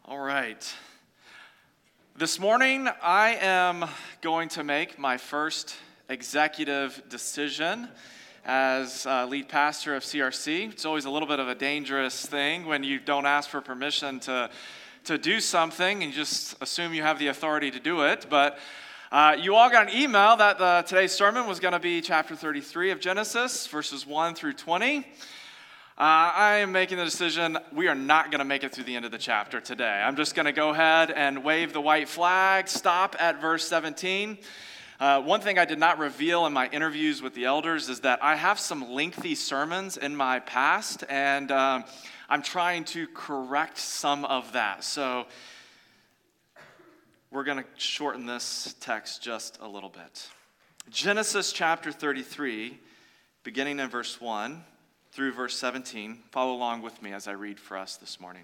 All right. This morning, I am going to make my first executive decision as lead pastor of CRC. It's always a little bit of a dangerous thing when you don't ask for permission to do something and you just assume you have the authority to do it. But you all got an email that today's sermon was going to be chapter 33 of Genesis, verses 1 through 20. I am making the decision we are not going to make it through the end of the chapter today. I'm just going to go ahead and wave the white flag, stop at verse 17. One thing I did not reveal in my interviews with the elders is that I have some lengthy sermons in my past, and I'm trying to correct some of that. So we're going to shorten this text just a little bit. Genesis chapter 33, beginning in verse 1. Through verse 17. Follow along with me as I read for us this morning.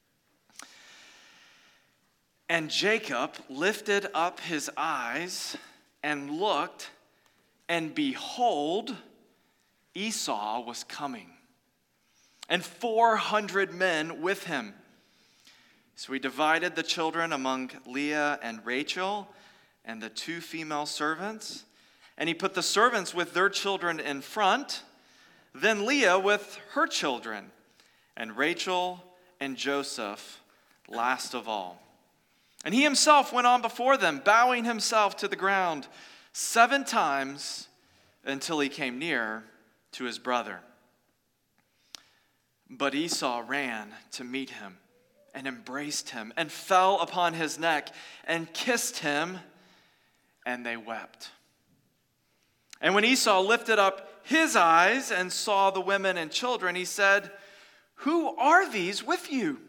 And Jacob lifted up his eyes and looked, and behold, Esau was coming, and 400 men with him. So he divided the children among Leah and Rachel and the two female servants, and he put the servants with their children in front, then Leah with her children, and Rachel and Joseph last of all. And he himself went on before them, bowing himself to the ground 7 times until he came near to his brother. But Esau ran to meet him and embraced him and fell upon his neck and kissed him, and they wept. And when Esau lifted up his eyes and saw the women and children, he said, "Who are these with you?"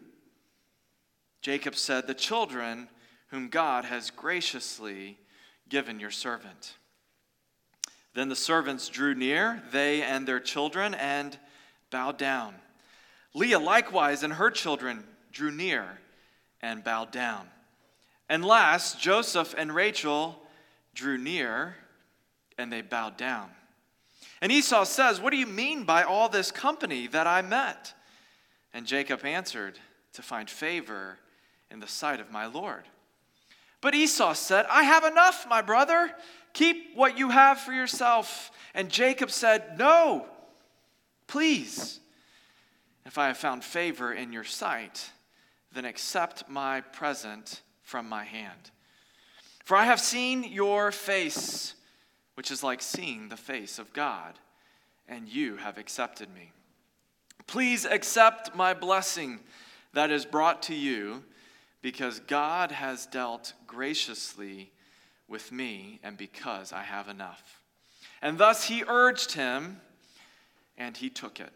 Jacob said, "The children whom God has graciously given your servant." Then the servants drew near, they and their children, and bowed down. Leah likewise and her children drew near and bowed down. And last, Joseph and Rachel drew near, and they bowed down. And Esau says, "What do you mean by all this company that I met?" And Jacob answered, "To find favor in the sight of my Lord." But Esau said, "I have enough, my brother. Keep what you have for yourself." And Jacob said, "No, please. If I have found favor in your sight, then accept my present from my hand. For I have seen your face, which is like seeing the face of God, and you have accepted me. Please accept my blessing that is brought to you, because God has dealt graciously with me, and because I have enough." And thus he urged him, and he took it.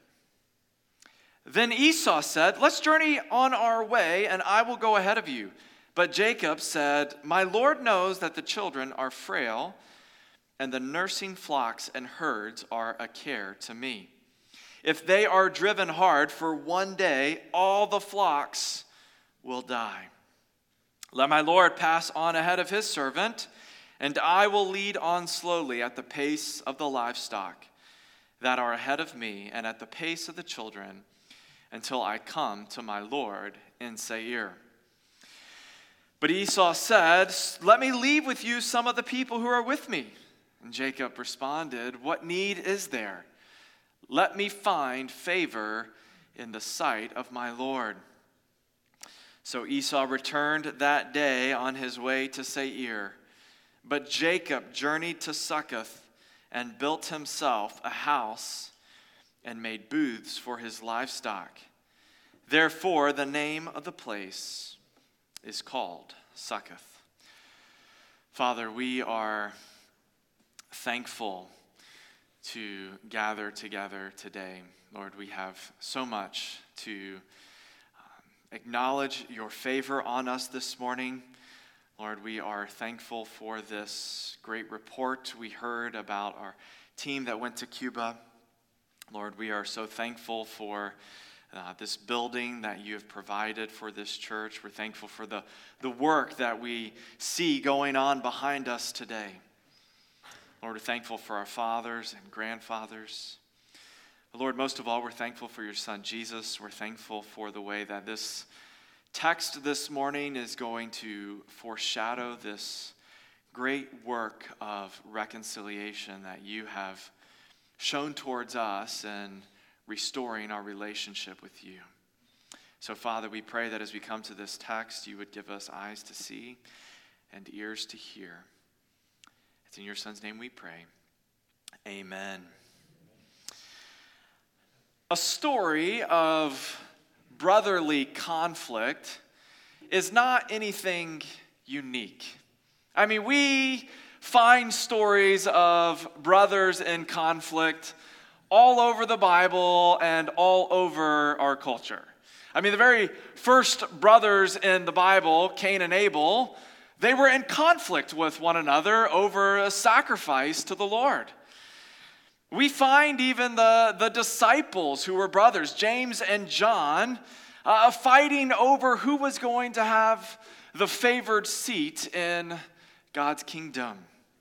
Then Esau said, "Let's journey on our way, and I will go ahead of you." But Jacob said, "My Lord knows that the children are frail, and the nursing flocks and herds are a care to me. If they are driven hard for one day, all the flocks will die. Let my Lord pass on ahead of his servant, and I will lead on slowly at the pace of the livestock that are ahead of me, and at the pace of the children, until I come to my Lord in Seir." But Esau said, "Let me leave with you some of the people who are with me." And Jacob responded, "What need is there? Let me find favor in the sight of my Lord." So Esau returned that day on his way to Seir. But Jacob journeyed to Succoth and built himself a house and made booths for his livestock. Therefore, the name of the place is called Succoth. Father, we are thankful to gather together today. Lord, we have so much to acknowledge your favor on us this morning. Lord, we are thankful for this great report we heard about our team that went to Cuba. Lord, we are so thankful for this building that you have provided for this church. We're thankful for the work that we see going on behind us today. Lord, we're thankful for our fathers and grandfathers. But Lord, most of all, we're thankful for your son, Jesus. We're thankful for the way that this text this morning is going to foreshadow this great work of reconciliation that you have shown towards us in restoring our relationship with you. So, Father, we pray that as we come to this text, you would give us eyes to see and ears to hear. It's in your Son's name we pray. Amen. A story of brotherly conflict is not anything unique. I mean, we find stories of brothers in conflict all over the Bible and all over our culture. I mean, the very first brothers in the Bible, Cain and Abel, they were in conflict with one another over a sacrifice to the Lord. We find even the disciples who were brothers, James and John, fighting over who was going to have the favored seat in God's kingdom.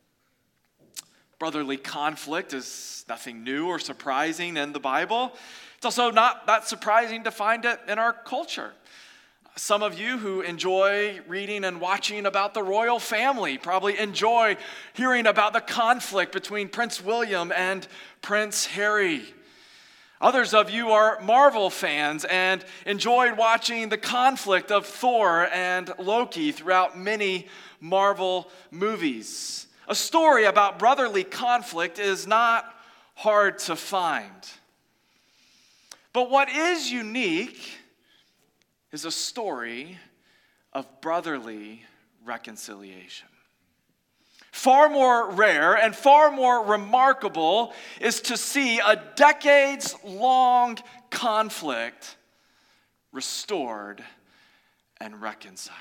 Brotherly conflict is nothing new or surprising in the Bible. It's also not that surprising to find it in our culture. Some of you who enjoy reading and watching about the royal family probably enjoy hearing about the conflict between Prince William and Prince Harry. Others of you are Marvel fans and enjoyed watching the conflict of Thor and Loki throughout many Marvel movies. A story about brotherly conflict is not hard to find. But what is unique is a story of brotherly reconciliation. Far more rare and far more remarkable is to see a decades-long conflict restored and reconciled.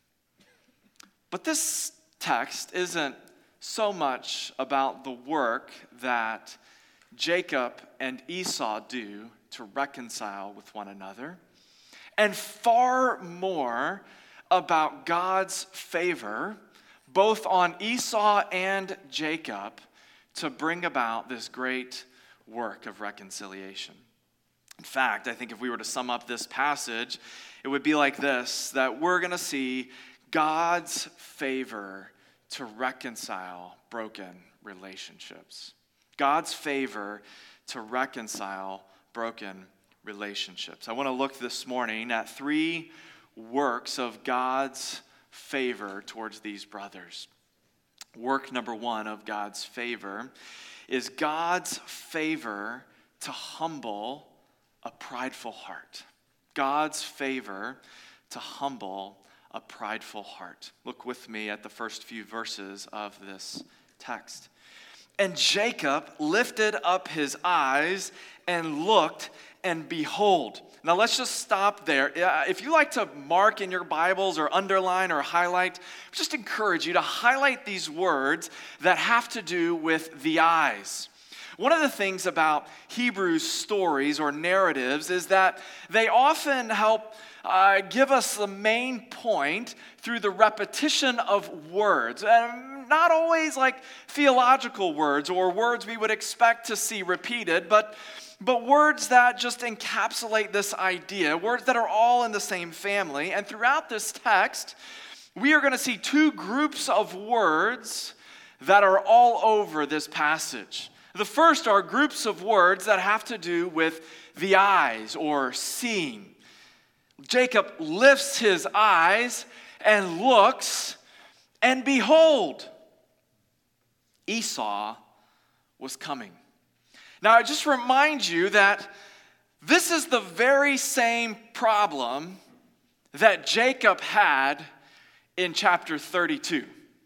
But this text isn't so much about the work that Jacob and Esau do to reconcile with one another, and far more about God's favor, both on Esau and Jacob, to bring about this great work of reconciliation. In fact, I think if we were to sum up this passage, it would be like this, that we're going to see God's favor to reconcile broken relationships. God's favor to reconcile broken relationships. I want to look this morning at 3 works of God's favor towards these brothers. Work number 1 of God's favor is God's favor to humble a prideful heart. God's favor to humble a prideful heart. Look with me at the first few verses of this text. And Jacob lifted up his eyes and looked, and behold. Now let's just stop there. If you like to mark in your Bibles or underline or highlight, I just encourage you to highlight these words that have to do with the eyes. One of the things about Hebrew stories or narratives is that they often help give us the main point through the repetition of words. Not always like theological words or words we would expect to see repeated, but words that just encapsulate this idea, words that are all in the same family. And throughout this text, we are going to see 2 groups of words that are all over this passage. The first are groups of words that have to do with the eyes or seeing. Jacob lifts his eyes and looks, and behold, Esau was coming. Now, I just remind you that this is the very same problem that Jacob had in chapter 32.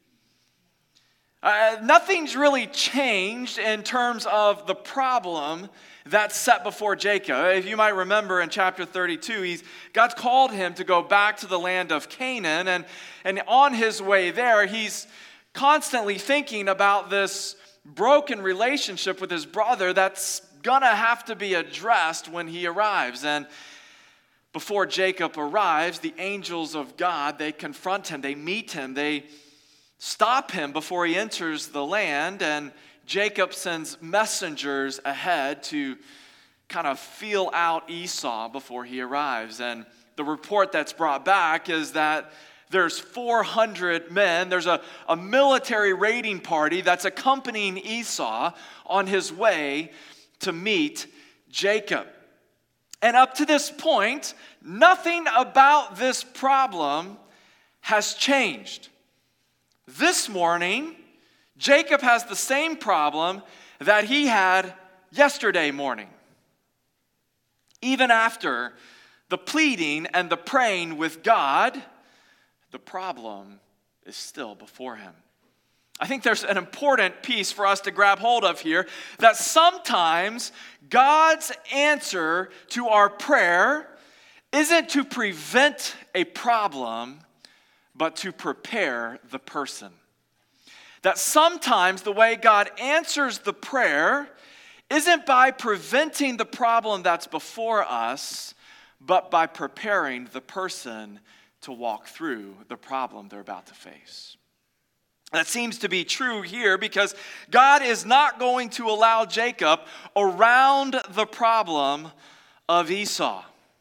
Nothing's really changed in terms of the problem that's set before Jacob. If you might remember in chapter 32, God's called him to go back to the land of Canaan, and on his way there, he's constantly thinking about this broken relationship with his brother that's gonna have to be addressed when he arrives. And before Jacob arrives, the angels of God, they confront him, they meet him, they stop him before he enters the land, and Jacob sends messengers ahead to kind of feel out Esau before he arrives. And the report that's brought back is that there's 400 men. There's a military raiding party that's accompanying Esau on his way to meet Jacob. And up to this point, nothing about this problem has changed. This morning, Jacob has the same problem that he had yesterday morning. Even after the pleading and the praying with God, the problem is still before him. I think there's an important piece for us to grab hold of here, that sometimes God's answer to our prayer isn't to prevent a problem, but to prepare the person. That sometimes the way God answers the prayer isn't by preventing the problem that's before us, but by preparing the person to walk through the problem they're about to face. That seems to be true here because God is not going to allow Jacob around the problem of Esau.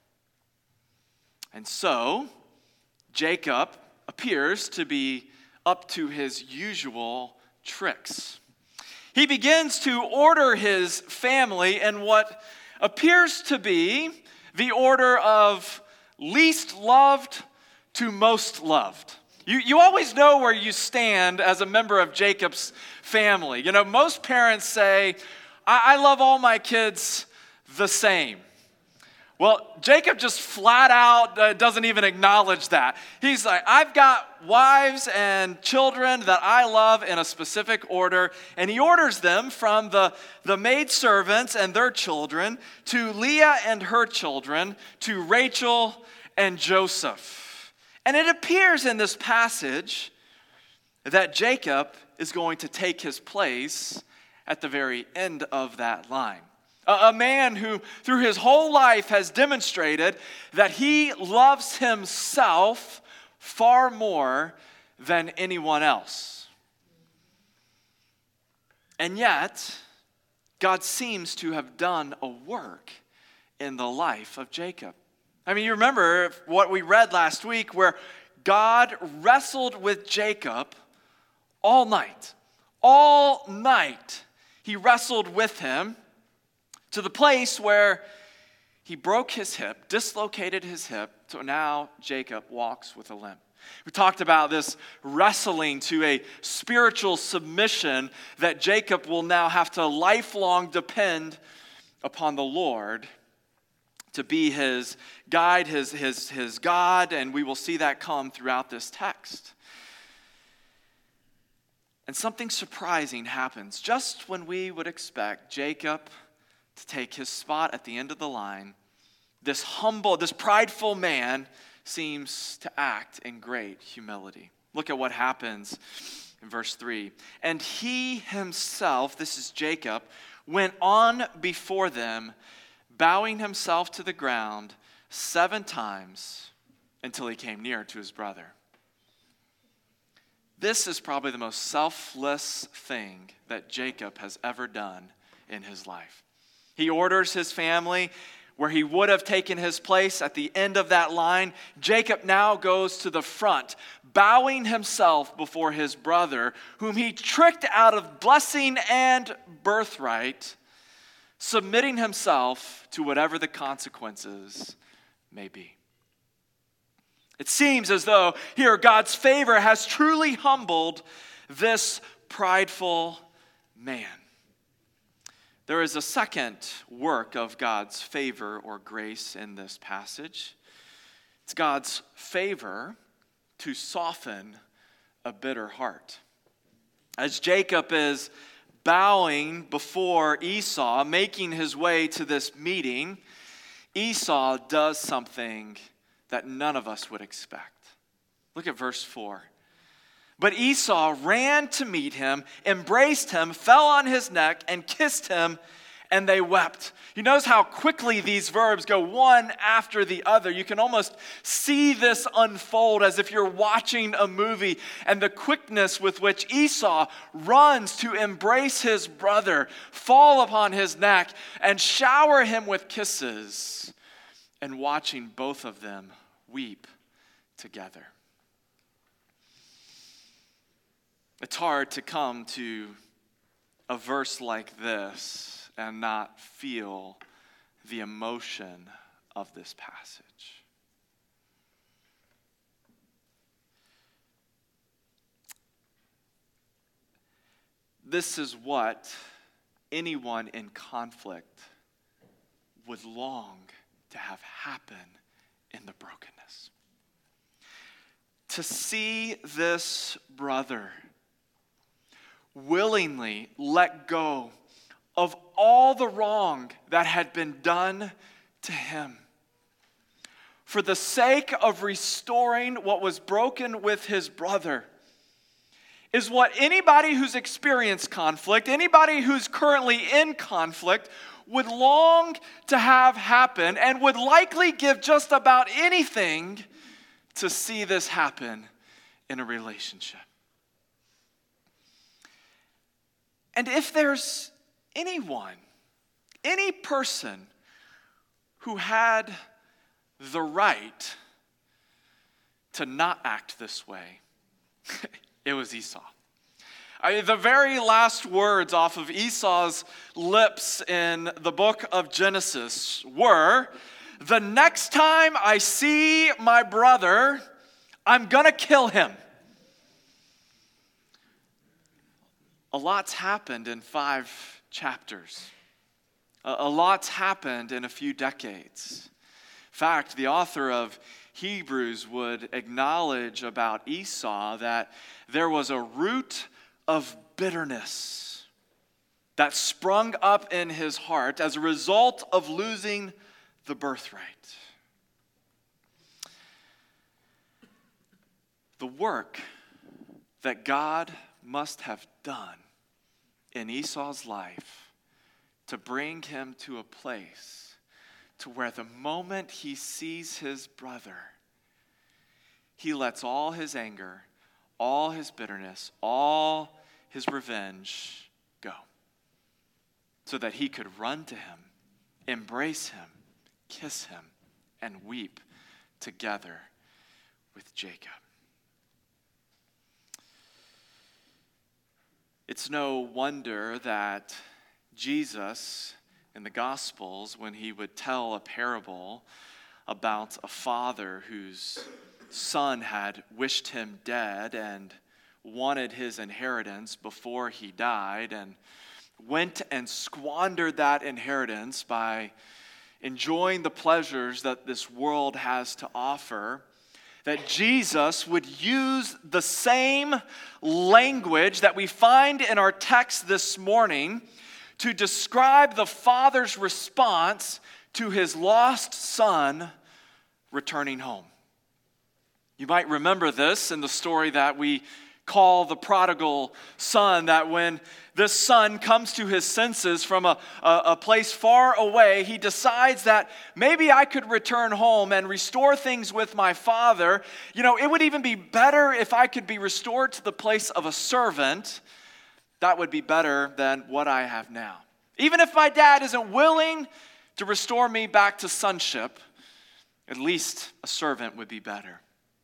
And so, Jacob appears to be up to his usual tricks. He begins to order his family in what appears to be the order of least loved to most loved. You always know where you stand as a member of Jacob's family. You know, most parents say, I love all my kids the same. Well, Jacob just flat out doesn't even acknowledge that. He's like, I've got wives and children that I love in a specific order, and he orders them from the maidservants and their children to Leah and her children to Rachel and Joseph. And it appears in this passage that Jacob is going to take his place at the very end of that line. A man who, through his whole life, has demonstrated that he loves himself far more than anyone else. And yet, God seems to have done a work in the life of Jacob. I mean, you remember what we read last week where God wrestled with Jacob all night. All night, he wrestled with him to the place where he broke his hip, dislocated his hip, so now Jacob walks with a limp. We talked about this wrestling to a spiritual submission that Jacob will now have to lifelong depend upon the Lord to be his guide, his God, and we will see that come throughout this text. And something surprising happens just when we would expect Jacob to take his spot at the end of the line. This humble, this prideful man seems to act in great humility. Look at what happens in verse 3. And he himself, this is Jacob, went on before them, bowing himself to the ground 7 times until he came near to his brother. This is probably the most selfless thing that Jacob has ever done in his life. He orders his family where he would have taken his place at the end of that line. Jacob now goes to the front, bowing himself before his brother, whom he tricked out of blessing and birthright, submitting himself to whatever the consequences may be. It seems as though here God's favor has truly humbled this prideful man. There is a second work of God's favor or grace in this passage. It's God's favor to soften a bitter heart. As Jacob is bowing before Esau, making his way to this meeting, Esau does something that none of us would expect. Look at verse 4. But Esau ran to meet him, embraced him, fell on his neck, and kissed him, and they wept. You notice how quickly these verbs go one after the other. You can almost see this unfold as if you're watching a movie, and the quickness with which Esau runs to embrace his brother, fall upon his neck, and shower him with kisses, and watching both of them weep together. It's hard to come to a verse like this and not feel the emotion of this passage. This is what anyone in conflict would long to have happen in the brokenness. To see this brother willingly let go of all the wrong that had been done to him for the sake of restoring what was broken with his brother is what anybody who's experienced conflict, anybody who's currently in conflict, would long to have happen and would likely give just about anything to see this happen in a relationship. And if there's anyone, any person who had the right to not act this way, it was Esau. The very last words off of Esau's lips in the book of Genesis were, "The next time I see my brother, I'm going to kill him." A lot's happened in 5 chapters. A lot's happened in a few decades. In fact, the author of Hebrews would acknowledge about Esau that there was a root of bitterness that sprung up in his heart as a result of losing the birthright. The work that God must have done in Esau's life to bring him to a place to where the moment he sees his brother, he lets all his anger, all his bitterness, all his revenge go, so that he could run to him, embrace him, kiss him, and weep together with Jacob. It's no wonder that Jesus in the Gospels, when he would tell a parable about a father whose son had wished him dead and wanted his inheritance before he died and went and squandered that inheritance by enjoying the pleasures that this world has to offer, that Jesus would use the same language that we find in our text this morning to describe the father's response to his lost son returning home. You might remember this in the story that we call the prodigal son, that when this son comes to his senses from a place far away, he decides that maybe I could return home and restore things with my father. You know, it would even be better if I could be restored to the place of a servant. That would be better than what I have now. Even if my dad isn't willing to restore me back to sonship, at least a servant would be better.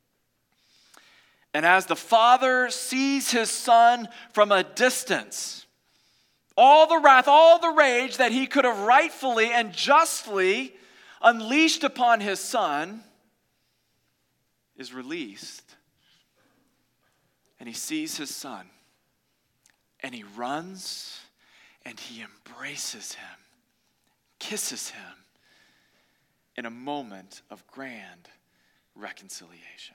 And as the father sees his son from a distance, all the wrath, all the rage that he could have rightfully and justly unleashed upon his son is released. And he sees his son, and he runs, and he embraces him, kisses him in a moment of grand reconciliation.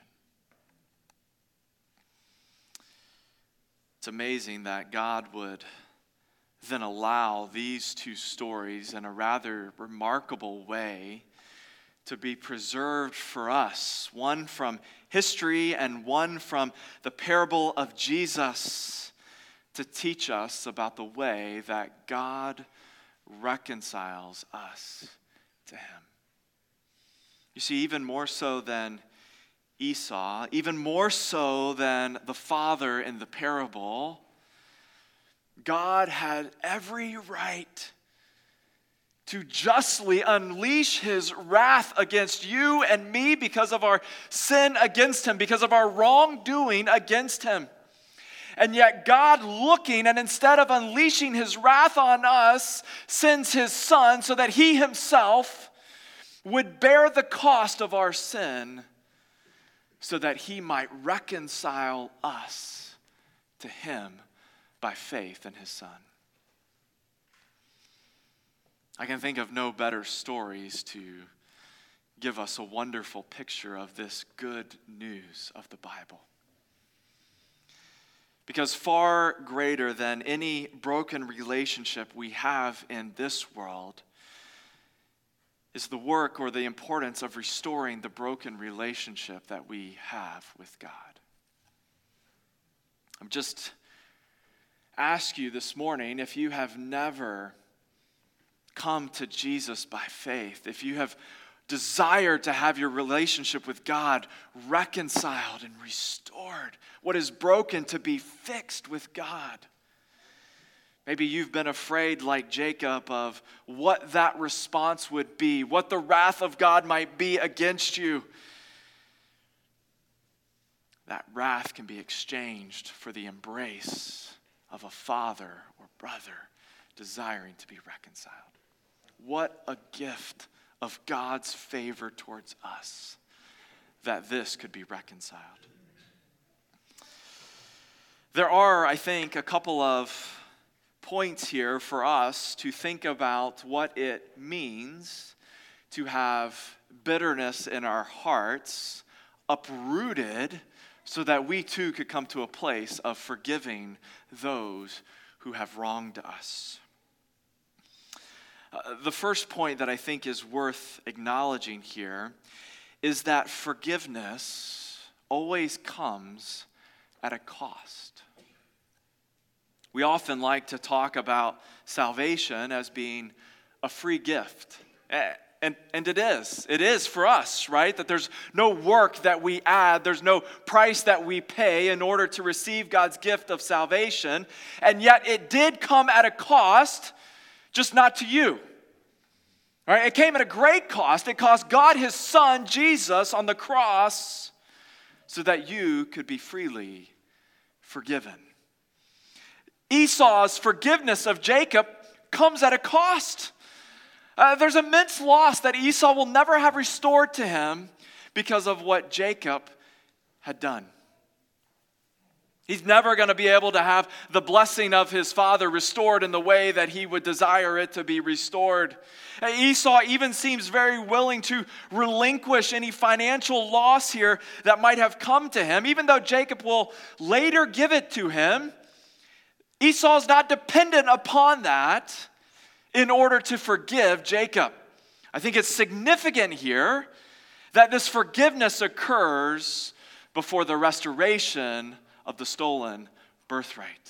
It's amazing that God would then allow these two stories in a rather remarkable way to be preserved for us, one from history and one from the parable of Jesus, to teach us about the way that God reconciles us to him. You see, even more so than Esau, even more so than the father in the parable, God had every right to justly unleash his wrath against you and me because of our sin against him, because of our wrongdoing against him. And yet God looking, and instead of unleashing his wrath on us, sends his Son so that he himself would bear the cost of our sin so that he might reconcile us to him by faith in his Son. I can think of no better stories to give us a wonderful picture of this good news of the Bible. Because far greater than any broken relationship we have in this world is the work or the importance of restoring the broken relationship that we have with God. I'm just ask you this morning, if you have never come to Jesus by faith, if you have desired to have your relationship with God reconciled and restored, what is broken to be fixed with God. Maybe you've been afraid, like Jacob, of what that response would be, what the wrath of God might be against you. That wrath can be exchanged for the embrace of a father or brother desiring to be reconciled. What a gift of God's favor towards us that this could be reconciled. There are, I think, a couple of points here for us to think about what it means to have bitterness in our hearts uprooted so that we too could come to a place of forgiving those who have wronged us. The first point that I think is worth acknowledging here is that forgiveness always comes at a cost. We often like to talk about salvation as being a free gift. And it is. It is for us, right? That there's no work that we add. There's no price that we pay in order to receive God's gift of salvation. And yet it did come at a cost, just not to you. All right? It came at a great cost. It cost God his Son, Jesus, on the cross so that you could be freely forgiven. Esau's forgiveness of Jacob comes at a cost. There's immense loss that Esau will never have restored to him because of what Jacob had done. He's never going to be able to have the blessing of his father restored in the way that he would desire it to be restored. Esau even seems very willing to relinquish any financial loss here that might have come to him, even though Jacob will later give it to him. Esau's not dependent upon that in order to forgive Jacob. I think it's significant here that this forgiveness occurs before the restoration of the stolen birthright.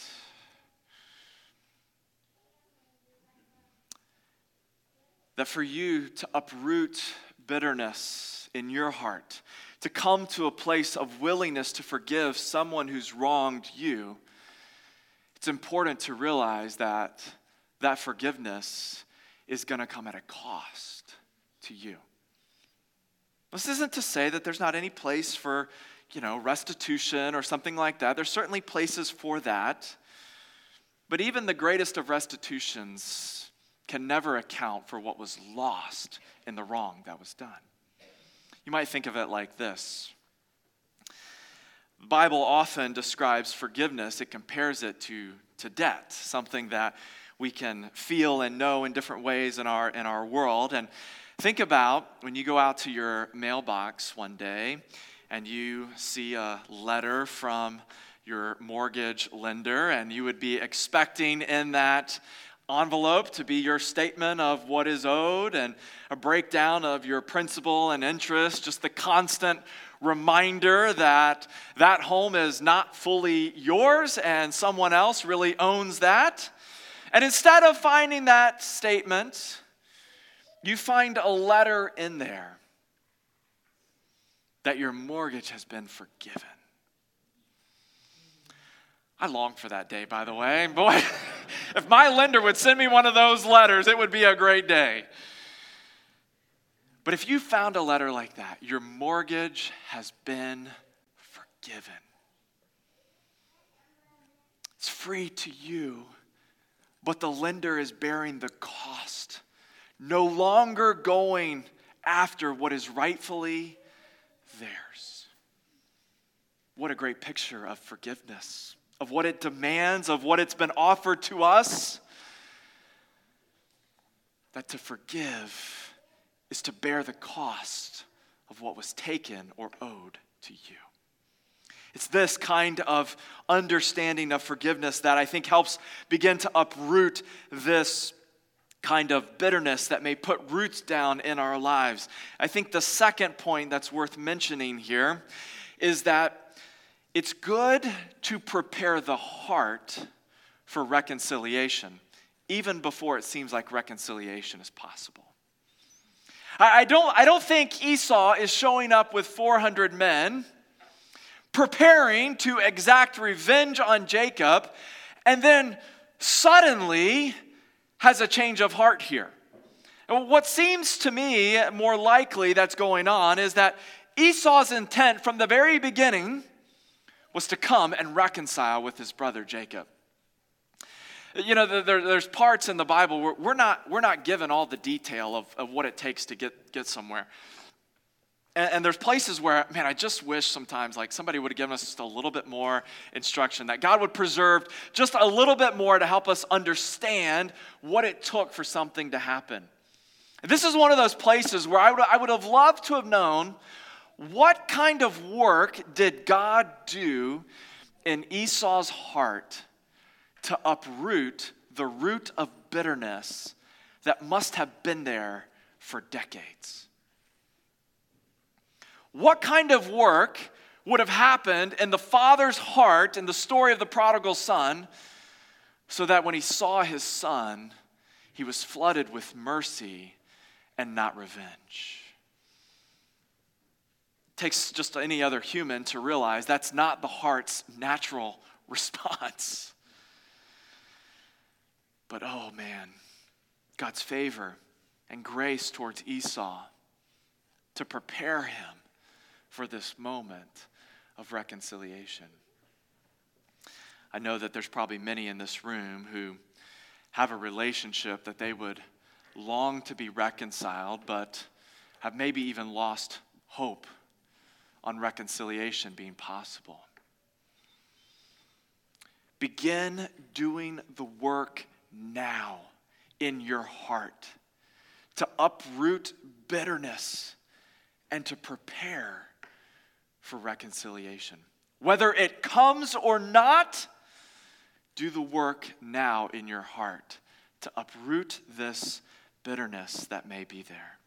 That for you to uproot bitterness in your heart, to come to a place of willingness to forgive someone who's wronged you, it's important to realize that that forgiveness is going to come at a cost to you. This isn't to say that there's not any place for, restitution or something like that. There's certainly places for that. But even the greatest of restitutions can never account for what was lost in the wrong that was done. You might think of it like this. The Bible often describes forgiveness. It compares it to debt, something that we can feel and know in different ways in our world. And think about when you go out to your mailbox one day and you see a letter from your mortgage lender, and you would be expecting in that envelope to be your statement of what is owed and a breakdown of your principal and interest, just the constant reminder that that home is not fully yours and someone else really owns that. And instead of finding that statement, you find a letter in there that your mortgage has been forgiven. I long for that day, by the way. Boy, If my lender would send me one of those letters, it would be a great day. But if you found a letter like that, your mortgage has been forgiven. It's free to you, but the lender is bearing the cost, no longer going after what is rightfully theirs. What a great picture of forgiveness, of what it demands, of what it's been offered to us. That to forgive is to bear the cost of what was taken or owed to you. It's this kind of understanding of forgiveness that I think helps begin to uproot this kind of bitterness that may put roots down in our lives. I think the second point that's worth mentioning here is that it's good to prepare the heart for reconciliation, even before it seems like reconciliation is possible. I don't think Esau is showing up with 400 men, preparing to exact revenge on Jacob, and then suddenly has a change of heart here. And what seems to me more likely that's going on is that Esau's intent from the very beginning was to come and reconcile with his brother Jacob. You know, there's parts in the Bible where we're not given all the detail of what it takes to get somewhere. And there's places where, man, I just wish sometimes like somebody would have given us just a little bit more instruction, that God would preserve just a little bit more to help us understand what it took for something to happen. This is one of those places where I would have loved to have known what kind of work did God do in Esau's heart to uproot the root of bitterness that must have been there for decades. What kind of work would have happened in the father's heart in the story of the prodigal son so that when he saw his son, he was flooded with mercy and not revenge? It takes just any other human to realize that's not the heart's natural response. But oh man, God's favor and grace towards Esau to prepare him for this moment of reconciliation. I know that there's probably many in this room who have a relationship that they would long to be reconciled, but have maybe even lost hope on reconciliation being possible. Begin doing the work now in your heart to uproot bitterness and to prepare for reconciliation. Whether it comes or not, do the work now in your heart to uproot this bitterness that may be there.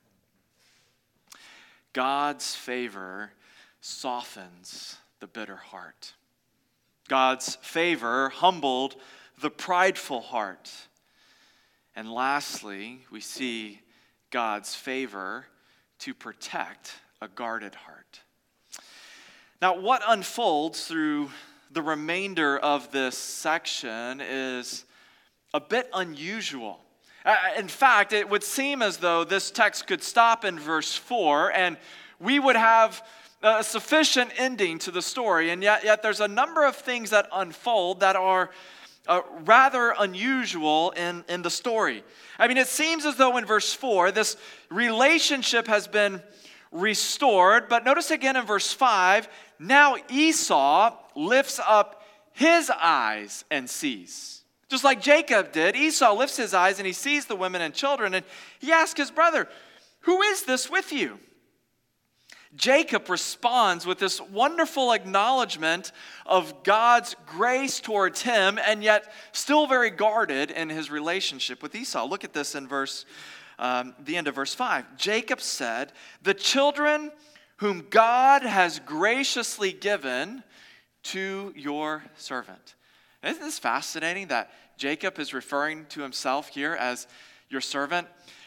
God's favor softens the bitter heart. God's favor humbled the prideful heart. And lastly, we see God's favor to protect a guarded heart. Now, what unfolds through the remainder of this section is a bit unusual. In fact, it would seem as though this text could stop in verse 4 and we would have a sufficient ending to the story, and yet there's a number of things that unfold that are rather unusual in the story. I mean, it seems as though in verse 4, this relationship has been restored, but notice again in verse 5, now Esau lifts up his eyes and sees. Just like Jacob did, Esau lifts his eyes and he sees the women and children, and he asks his brother, "Who is this with you?" Jacob responds with this wonderful acknowledgement of God's grace towards him, and yet still very guarded in his relationship with Esau. Look at this in the end of verse 5. Jacob said, "The children whom God has graciously given to your servant." Isn't this fascinating that Jacob is referring to himself here as your servant?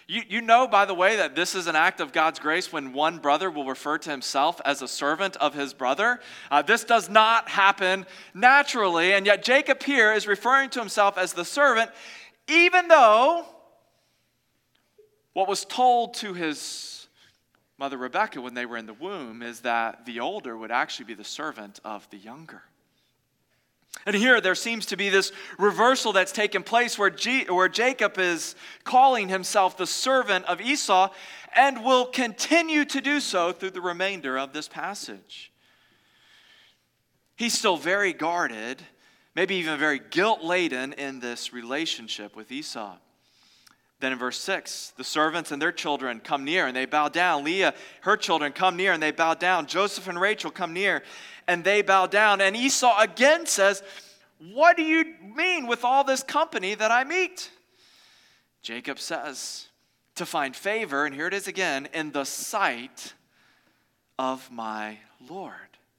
You know, by the way, that this is an act of God's grace when one brother will refer to himself as a servant of his brother. This does not happen naturally, and yet Jacob here is referring to himself as the servant, even though what was told to his mother Rebekah when they were in the womb is that the older would actually be the servant of the younger. And here there seems to be this reversal that's taken place where Jacob is calling himself the servant of Esau and will continue to do so through the remainder of this passage. He's still very guarded, maybe even very guilt-laden in this relationship with Esau. Then in verse 6, the servants and their children come near and they bow down. Leah, her children come near and they bow down. Joseph and Rachel come near and they bow down. And Esau again says, "What do you mean with all this company that I meet?" Jacob says, "To find favor," and here it is again, "in the sight of my Lord."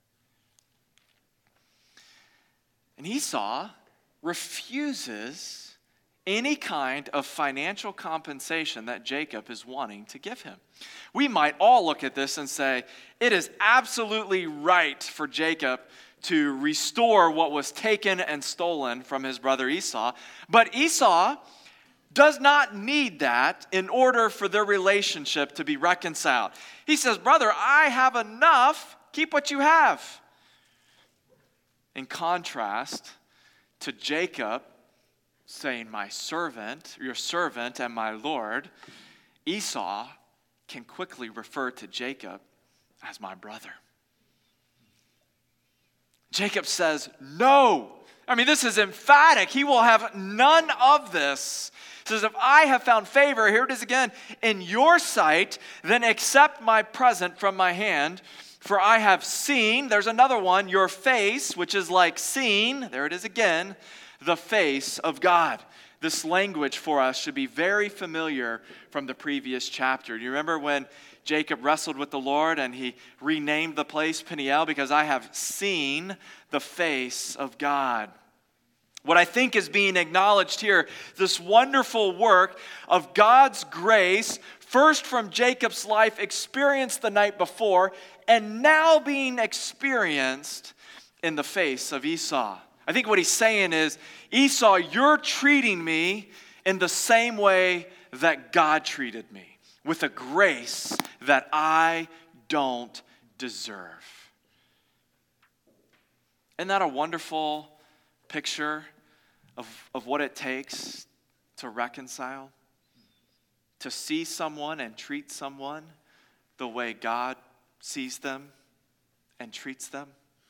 And Esau refuses any kind of financial compensation that Jacob is wanting to give him. We might all look at this and say, it is absolutely right for Jacob to restore what was taken and stolen from his brother Esau. But Esau does not need that in order for their relationship to be reconciled. He says, "Brother, I have enough. Keep what you have." In contrast to Jacob saying, "My servant, your servant and my Lord," Esau can quickly refer to Jacob as "my brother." Jacob says, "No." I mean, this is emphatic. He will have none of this. He says, "If I have found favor," here it is again, "in your sight, then accept my present from my hand. For I have seen," there's another one, "your face," which is like seen, there it is again, "the face of God." This language for us should be very familiar from the previous chapter. Do you remember when Jacob wrestled with the Lord and he renamed the place Peniel? Because I have seen the face of God. What I think is being acknowledged here, this wonderful work of God's grace, first from Jacob's life experienced the night before, and now being experienced in the face of Esau. I think what he's saying is, Esau, you're treating me in the same way that God treated me, with a grace that I don't deserve. Isn't that a wonderful picture of what it takes to reconcile? To see someone and treat someone the way God sees them and treats them?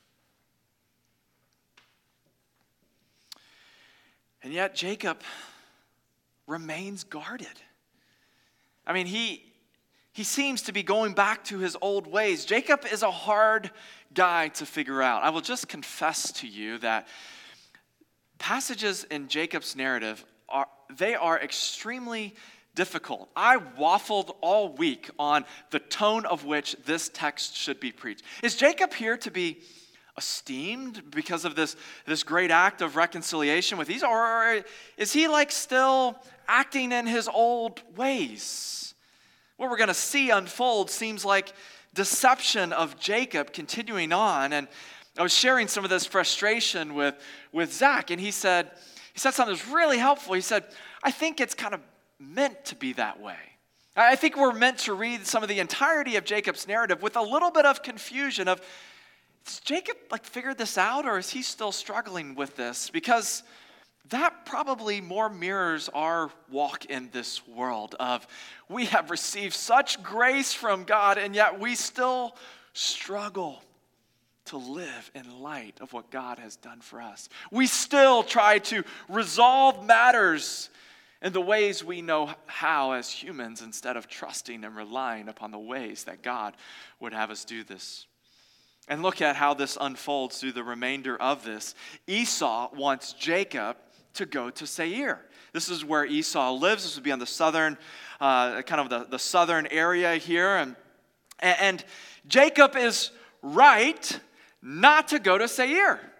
And yet Jacob remains guarded. I mean, he seems to be going back to his old ways. Jacob is a hard guy to figure out. I will just confess to you that passages in Jacob's narrative are extremely difficult. I waffled all week on the tone of which this text should be preached. Is Jacob here to be esteemed because of this great act of reconciliation with Esau? Or is he like still acting in his old ways? What we're going to see unfold seems like deception of Jacob continuing on. And I was sharing some of this frustration with Zach, and he said something that was really helpful. He said, "I think it's kind of meant to be that way. I think we're meant to read some of the entirety of Jacob's narrative with a little bit of confusion of, has Jacob figured this out, or is he still struggling with this? Because that probably more mirrors our walk in this world of, we have received such grace from God, and yet we still struggle to live in light of what God has done for us. We still try to resolve matters in the ways we know how as humans, instead of trusting and relying upon the ways that God would have us do this." And look at how this unfolds through the remainder of this. Esau wants Jacob to go to Seir. This is where Esau lives. This would be on the southern, the southern area here. And Jacob is right not to go to Seir.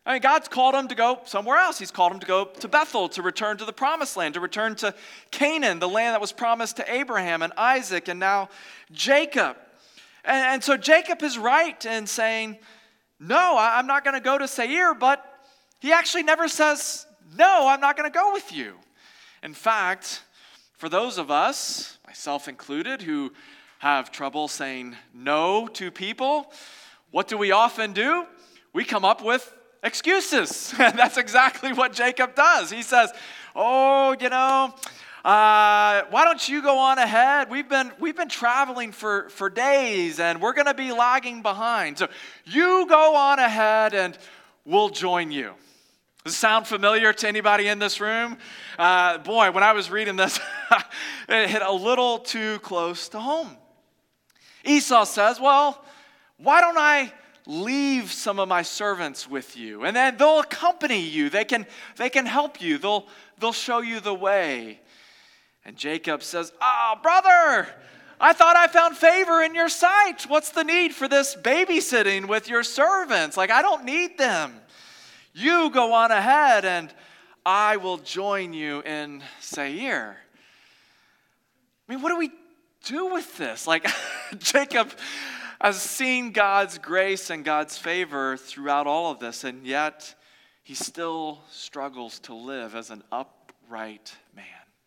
I mean, God's called him to go somewhere else. He's called him to go to Bethel, to return to the promised land, to return to Canaan, the land that was promised to Abraham and Isaac and now Jacob. And so Jacob is right in saying, no, I'm not going to go to Seir, but he actually never says, no, I'm not going to go with you. In fact, for those of us, myself included, who have trouble saying no to people, what do we often do? We come up with excuses. That's exactly what Jacob does. He says, why don't you go on ahead? We've been traveling for days and we're going to be lagging behind. So you go on ahead and we'll join you. Does it sound familiar to anybody in this room? Boy, when I was reading this, it hit a little too close to home. Esau says, well, why don't I leave some of my servants with you, and then they'll accompany you. They can help you. They'll show you the way. And Jacob says, brother, I thought I found favor in your sight. What's the need for this babysitting with your servants? I don't need them. You go on ahead and I will join you in Seir. I mean, what do we do with this? Jacob has seen God's grace and God's favor throughout all of this, and yet he still struggles to live as an upright man.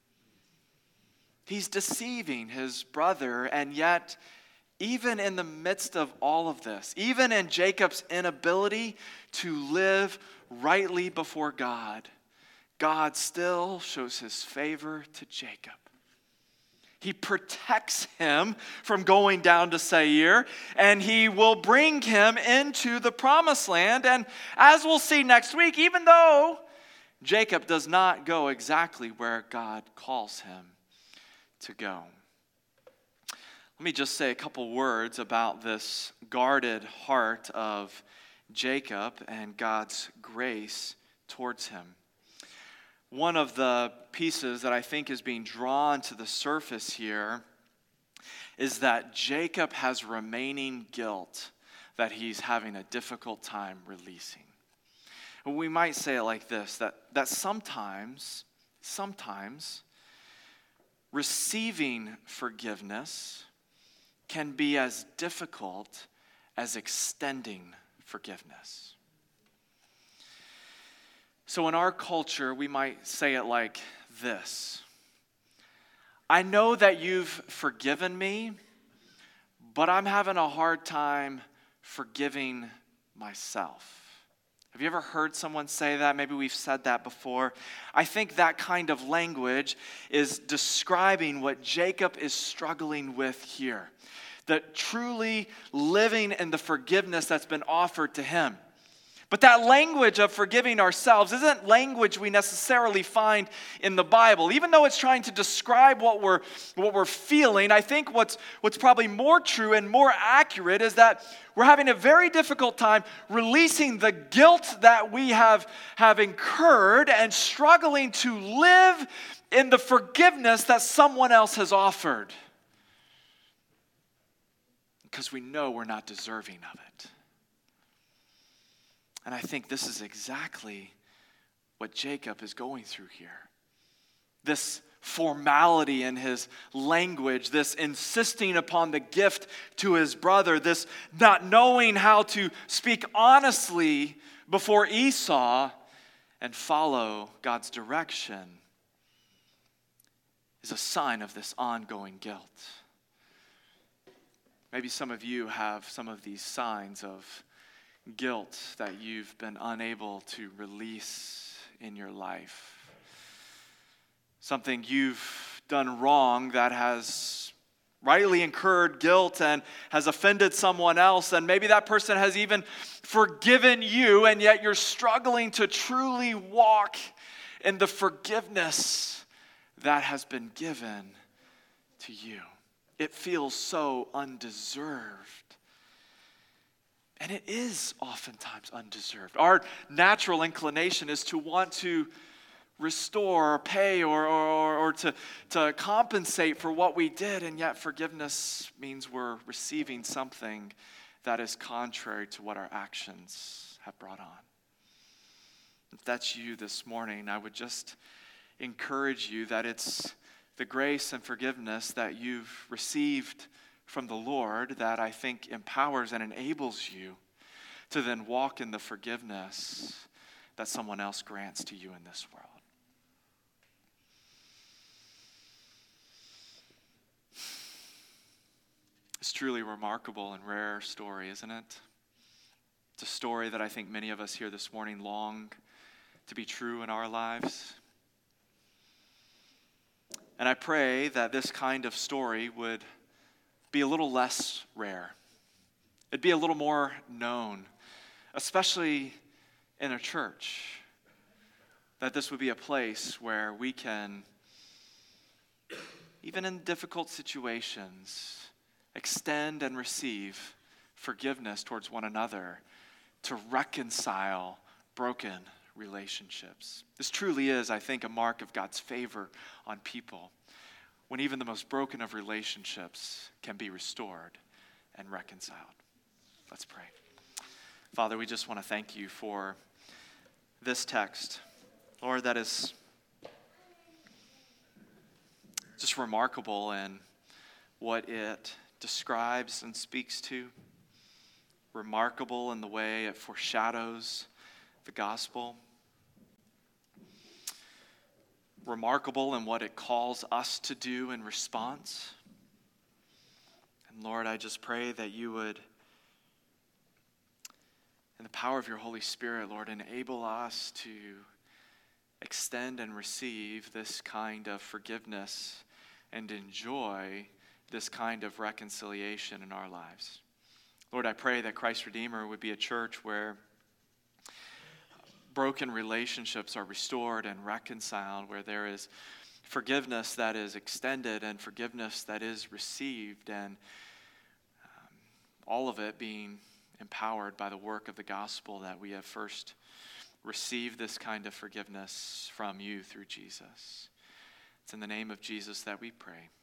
He's deceiving his brother, and yet even in the midst of all of this, even in Jacob's inability to live rightly before God, God still shows his favor to Jacob. He protects him from going down to Seir, and he will bring him into the promised land. And as we'll see next week, even though Jacob does not go exactly where God calls him to go. Let me just say a couple words about this guarded heart of Jacob and God's grace towards him. One of the pieces that I think is being drawn to the surface here is that Jacob has remaining guilt that he's having a difficult time releasing. We might say it like this, that sometimes receiving forgiveness can be as difficult as extending forgiveness. So in our culture, we might say it like this: I know that you've forgiven me, but I'm having a hard time forgiving myself. Have you ever heard someone say that? Maybe we've said that before. I think that kind of language is describing what Jacob is struggling with here. That truly living in the forgiveness that's been offered to him. But that language of forgiving ourselves isn't language we necessarily find in the Bible. Even though it's trying to describe what we're feeling, I think what's probably more true and more accurate is that we're having a very difficult time releasing the guilt that we have incurred and struggling to live in the forgiveness that someone else has offered. Because we know we're not deserving of it. And I think this is exactly what Jacob is going through here. This formality in his language, this insisting upon the gift to his brother, this not knowing how to speak honestly before Esau and follow God's direction is a sign of this ongoing guilt. Maybe some of you have some of these signs of guilt that you've been unable to release in your life. Something you've done wrong that has rightly incurred guilt and has offended someone else, and maybe that person has even forgiven you, and yet you're struggling to truly walk in the forgiveness that has been given to you. It feels so undeserved. And it is oftentimes undeserved. Our natural inclination is to want to restore or pay or to compensate for what we did, and yet forgiveness means we're receiving something that is contrary to what our actions have brought on. If that's you this morning, I would just encourage you that it's the grace and forgiveness that you've received from the Lord that I think empowers and enables you to then walk in the forgiveness that someone else grants to you in this world. It's truly a remarkable and rare story, isn't it? It's a story that I think many of us here this morning long to be true in our lives. And I pray that this kind of story would be a little less rare. It'd be a little more known, especially in a church. That this would be a place where we can, even in difficult situations, extend and receive forgiveness towards one another to reconcile broken relationships. This truly is, I think, a mark of God's favor on people, when even the most broken of relationships can be restored and reconciled. Let's pray. Father, we just want to thank you for this text, Lord, that is just remarkable in what it describes and speaks to, remarkable in the way it foreshadows the gospel, remarkable in what it calls us to do in response. And Lord, I just pray that you would, in the power of your Holy Spirit, Lord, enable us to extend and receive this kind of forgiveness and enjoy this kind of reconciliation in our lives. Lord, I pray that Christ Redeemer would be a church where broken relationships are restored and reconciled, where there is forgiveness that is extended and forgiveness that is received, and all of it being empowered by the work of the gospel that we have first received this kind of forgiveness from you through Jesus. It's in the name of Jesus that we pray.